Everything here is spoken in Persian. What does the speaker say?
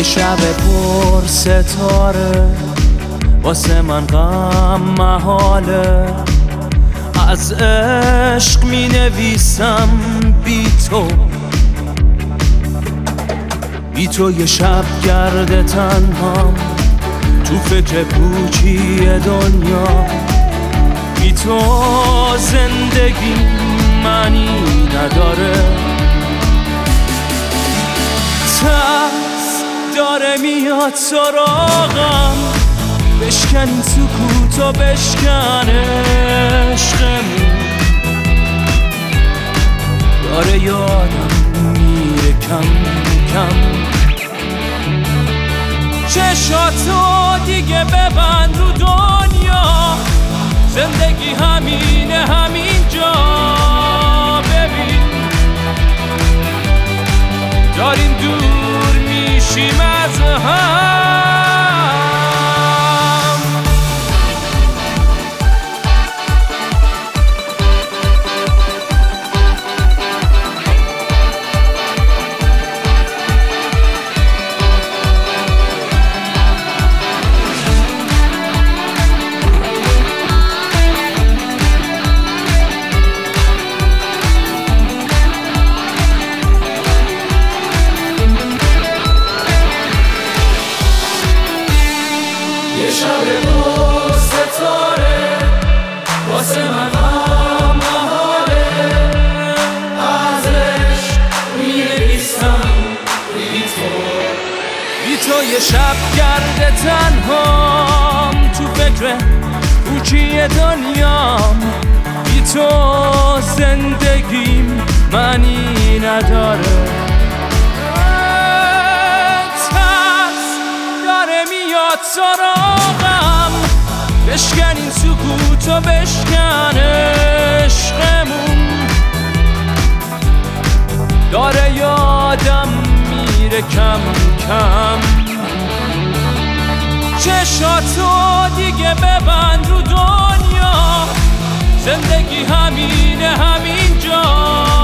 شب پر ستاره واسه من غم محاله، از عشق می نویسم بی تو یه شب گرد تنها تو فکر پوچی دنیا، بی تو زندگی معنی نداره. ترس داره میاد سراغم، بشکن این سکوتو بشکن عشقمون، داره یادم میره کم کم. چشاتو دیگه ببند رو دنیا، زندگی همینه همینجا. ببین داریم دور میشیم از هم. یه شب با ستاره واسه من غم محاله، از عشق می‌نویسم بی تو یه شب گرد تنهام تو فکر پوچی دنیام، بی تو زندگیم معنی نداره. سراغم بشکن این سکوتو بشکن عشقمون، داره یادم میره کم کم. چشاتو دیگه ببند رو دنیا، زندگی همینه همینجا.